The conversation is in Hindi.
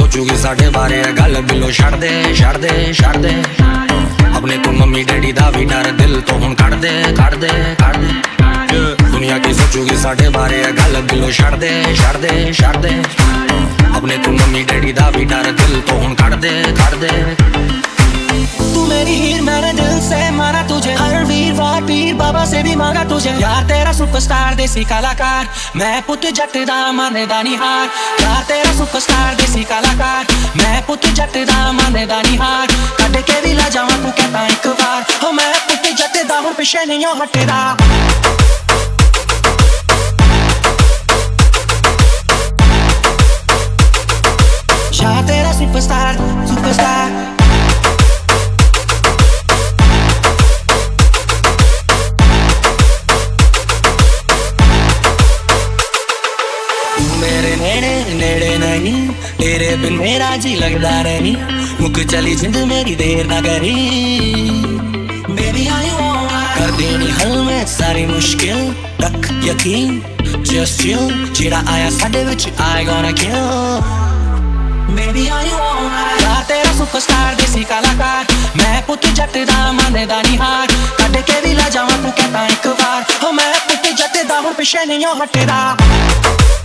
सोचूगी साढ़े बारे गल बिलो छड़ दे छड़ दे छड़ दे। अपने तो मम्मी डैडी दा भी डर दिल तो हुण कढ़ दे कढ़ दे कढ़ दे। दुनिया की सोचूगी साढ़े बारे गल बिलो छड़ दे छड़ दे छड़ दे। अपने तो मम्मी डैडी दा भी डर दिल तो हुण कढ़ दे कढ़ दे। तू मेरी हीर मैंने दिल से माना तुझे, हर वीरवार पीर बाबा से भी मांगा तुझे। यार तेरा सुपरस्टार देसी कलाकार, मैं पुत जट दा माने दा निहार। यार तेरा सुपरस्टार देसी कलाकार, मैं पुत जट दा माने दा निहार। कद के भी ला जावां तू कहता एक बार, हो मैं पुत जट दा हुण पिछे नहीं हटदा। यार तेरा सुपरस्टार सुपरस्टार। मेरे नेड़े नेड़े नहीं, तेरे बिन मेरा जी लगदा नहीं। मुक चली जिंद मेरी देर ना करी, बेबी आई कर देनी हल में सारी मुश्किल। रख यकीन just chill, जेड़ा आया साडे विच I gonna kill। बेबी आई यार तेरा सुपरस्टार देसी कलाकार, मैं पुत जट दा माने दा निहार। कद के भी ला जावां तू कहता एक बार, हो मैं पुत जट दा हुण पिछे नहीं हटदा।